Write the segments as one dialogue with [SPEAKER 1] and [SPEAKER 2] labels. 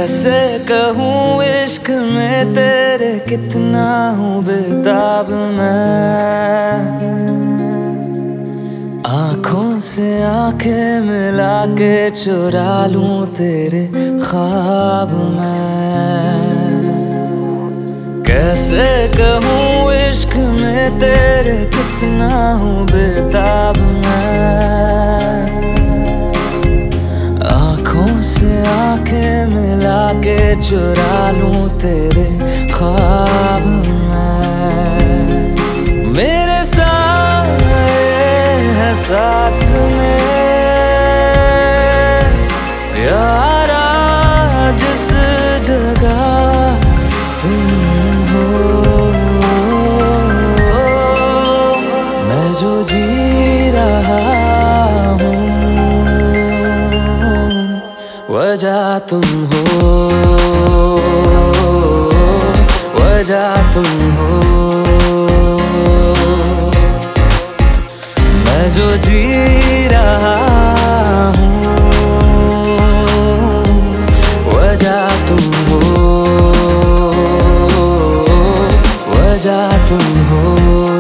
[SPEAKER 1] कैसे कहूँ इश्क में तेरे कितना हूँ बेताब मैं। आँखों से आंखें मिला के चुरा लूं तेरे ख्वाब मैं। कैसे कहूँ इश्क में तेरे कितना हूँ बेताब मैं। आँखों से आंखें मिला के चुरा लूं तेरे ख्वाब मैं। मेरे साए है साथ में यारा जिस जगह तुम हो। मैं जो जी रहा हूँ वजह तुम हो, वजह तुम हो। मैं जो जी रहा हूँ वजह तुम हो, वजह तुम हो।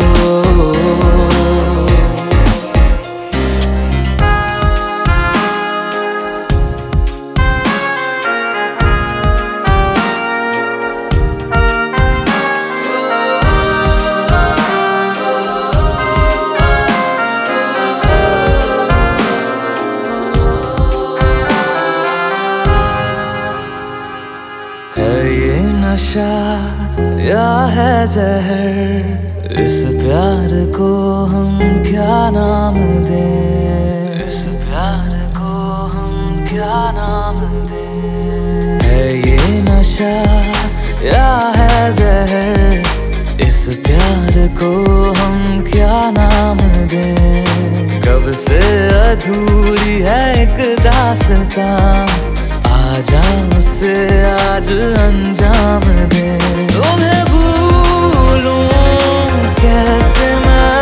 [SPEAKER 1] ये नशा या है जहर, इस प्यार को हम क्या नाम दें। इस प्यार को हम क्या नाम दें। है ये नशा या है जहर, इस प्यार को हम क्या नाम दें। कब से अधूरी है एक दास्तां, आजा उसे आज अंजाम दे। तुम्हें भूलूं कैसे मैं,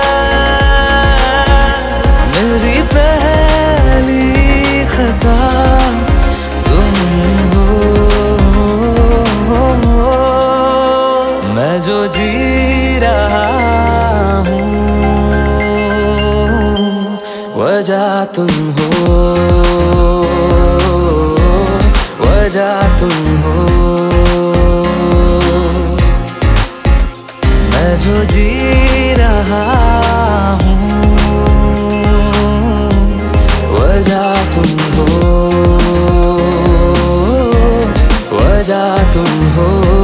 [SPEAKER 1] मेरी पहली खता तुम हो। मैं जो जी रहा हूँ वजह तुम हो, वजह तुम हो। मैं जो जी रहा हूँ वजह तुम हो, वजह तुम हो।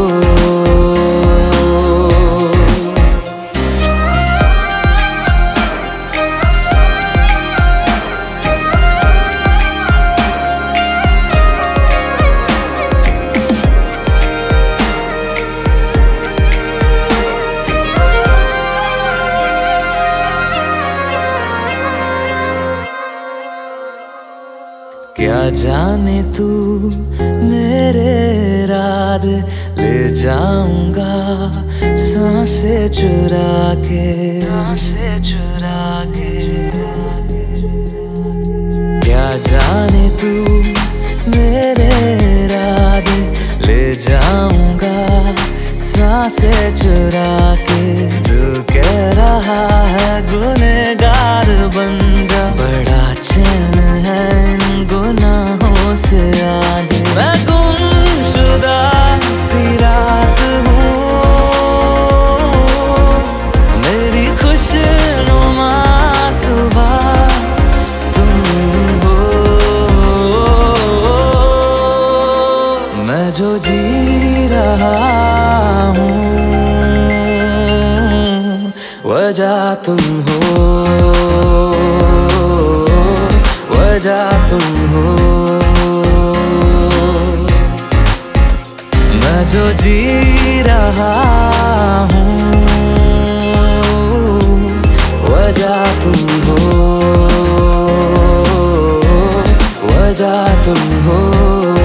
[SPEAKER 1] क्या जाने तू मेरे रात ले जाऊंगा सांसें चुरा के, सांसें चुरा के। क्या जाने तू मेरे रात ले जाऊंगा सांसें चुरा के। तू कह रहा है गुनहगार बन जा, बड़ा चैन है इन गुनाहों से आगे। मैं गुमशुदा सी रात हूँ, मेरी खुशनुमा सुबह तुम हो। मैं जो जी रहा हूँ वजह तुम हो, वजह तुम हो। मैं जो जी रहा हूँ वजह तुम हो, वजह तुम हो।